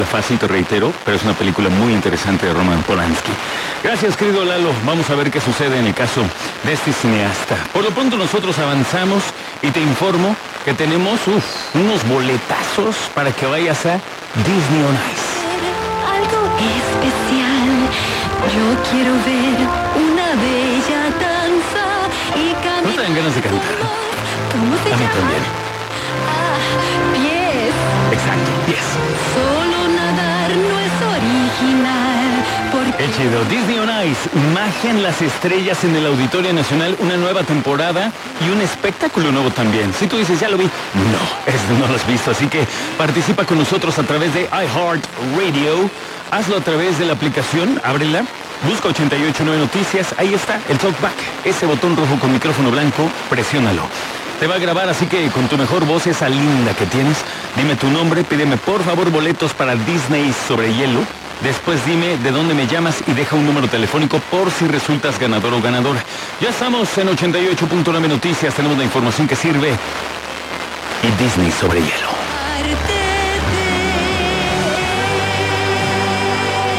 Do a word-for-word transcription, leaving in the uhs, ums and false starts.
Fácil, te reitero, pero es una película muy interesante de Roman Polanski. Gracias, querido Lalo. Vamos a ver qué sucede en el caso de este cineasta. Por lo pronto nosotros avanzamos y te informo que tenemos uf, unos boletazos para que vayas a Disney on Ice. Algo especial. Yo quiero ver una bella danza y caminar. ¿No te dan ganas de cantar? ¿Cómo se A mí llama? también. Ah, pies. Exacto, pies. Solo nadar no es original. Porque Qué chido. Disney on Ice, magia en las estrellas en el Auditorio Nacional, una nueva temporada y un espectáculo nuevo también. Si tú dices, ya lo vi, no, es, no lo has visto, así que participa con nosotros a través de iHeartRadio. Hazlo a través de la aplicación, ábrela, busca ochenta y ocho punto nueve Noticias, ahí está, el talkback, ese botón rojo con micrófono blanco, presiónalo. Te va a grabar, así que con tu mejor voz, esa linda que tienes, dime tu nombre, pídeme por favor boletos para Disney sobre hielo. Después dime de dónde me llamas y deja un número telefónico por si resultas ganador o ganadora. Ya estamos en ochenta y ocho punto nueve Noticias, tenemos la información que sirve y Disney sobre hielo.